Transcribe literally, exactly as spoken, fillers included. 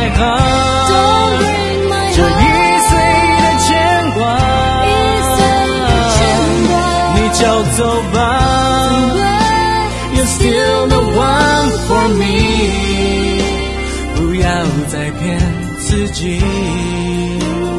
my heart， 这易碎的牵挂，你就走吧。You're still the one for me， 不要再骗自己。